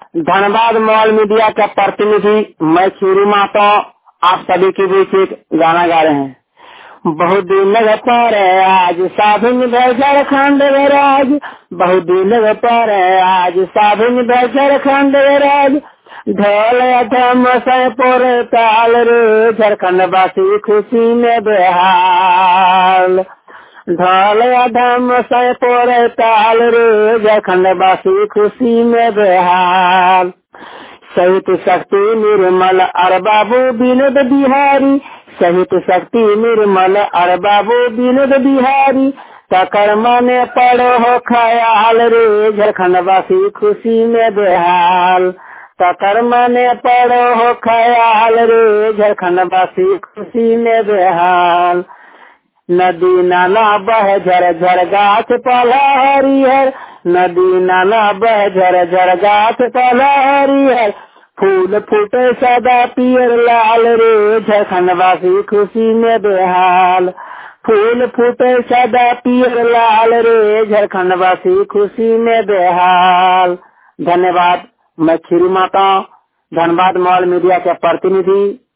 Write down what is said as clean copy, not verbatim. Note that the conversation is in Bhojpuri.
धनबाद मॉल मीडिया का प्रतिनिधि मैं खीरू माता आप सभी के बीच एक गाना गा रहे हैं। बहुत दिन पर आज साधुन झारखंड राज, बहुत दिन पर आज साधुन झारखंड राज, ढोल धम से पोर ताल रे झारखंड वासी खुशी में बेहाल, ढोल धम से पोर ताल रे झारखंड वासी खुशी में बेहाल। सहित शक्ति निर्मल अर बाबू विनोद बिहारी, सहित शक्ति निर्मल अर बाबू विनोद बिहारी, तकर माने पड़ो हो ख्याल रे झारखंड वासी खुशी में बेहाल, तकर माने पड़ो हो ख्याल रे झारखंड वासी खुशी में बेहाल। नदी नाला बह झर झर गाछ पाला हरिहर, नदी नाला बह झर झर गाछ पाला हरिहर, फूल फूटे सदा पियर लाल रे झारखंड वासी खुशी में बेहाल, फूल फूटे सदा पियर लाल रे झारखंड वासी खुशी में बेहाल। धन्यवाद। मैं खीरू माता, धनबाद मॉल मीडिया का प्रतिनिधि।